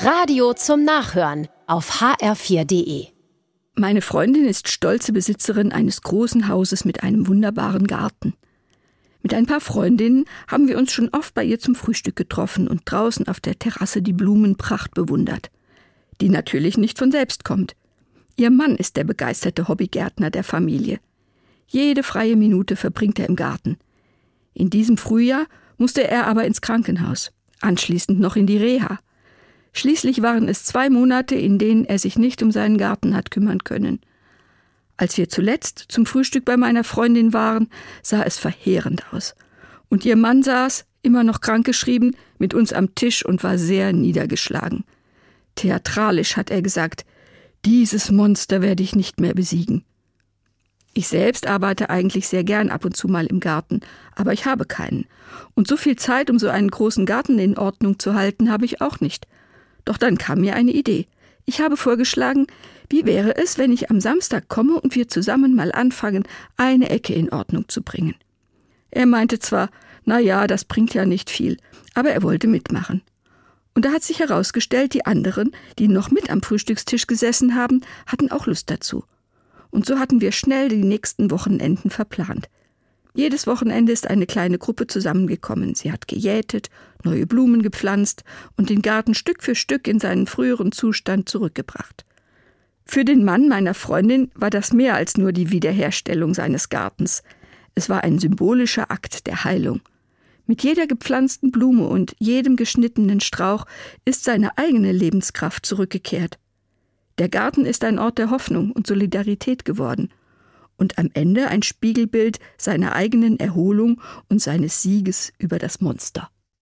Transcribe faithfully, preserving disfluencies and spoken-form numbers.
Radio zum Nachhören auf h r vier punkt d e. Meine Freundin ist stolze Besitzerin eines großen Hauses mit einem wunderbaren Garten. Mit ein paar Freundinnen haben wir uns schon oft bei ihr zum Frühstück getroffen und draußen auf der Terrasse die Blumenpracht bewundert, die natürlich nicht von selbst kommt. Ihr Mann ist der begeisterte Hobbygärtner der Familie. Jede freie Minute verbringt er im Garten. In diesem Frühjahr musste er aber ins Krankenhaus, anschließend noch in die Reha. Schließlich waren es zwei Monate, in denen er sich nicht um seinen Garten hat kümmern können. Als wir zuletzt zum Frühstück bei meiner Freundin waren, sah es verheerend aus. Und ihr Mann saß, immer noch krankgeschrieben, mit uns am Tisch und war sehr niedergeschlagen. Theatralisch hat er gesagt, dieses Monster werde ich nicht mehr besiegen. Ich selbst arbeite eigentlich sehr gern ab und zu mal im Garten, aber ich habe keinen. Und so viel Zeit, um so einen großen Garten in Ordnung zu halten, habe ich auch nicht. Doch dann kam mir eine Idee. Ich habe vorgeschlagen, wie wäre es, wenn ich am Samstag komme und wir zusammen mal anfangen, eine Ecke in Ordnung zu bringen. Er meinte zwar, na ja, das bringt ja nicht viel, aber er wollte mitmachen. Und da hat sich herausgestellt, die anderen, die noch mit am Frühstückstisch gesessen haben, hatten auch Lust dazu. Und so hatten wir schnell die nächsten Wochenenden verplant. Jedes Wochenende ist eine kleine Gruppe zusammengekommen. Sie hat gejätet, neue Blumen gepflanzt und den Garten Stück für Stück in seinen früheren Zustand zurückgebracht. Für den Mann meiner Freundin war das mehr als nur die Wiederherstellung seines Gartens. Es war ein symbolischer Akt der Heilung. Mit jeder gepflanzten Blume und jedem geschnittenen Strauch ist seine eigene Lebenskraft zurückgekehrt. Der Garten ist ein Ort der Hoffnung und Solidarität geworden. Und am Ende ein Spiegelbild seiner eigenen Erholung und seines Sieges über das Monster.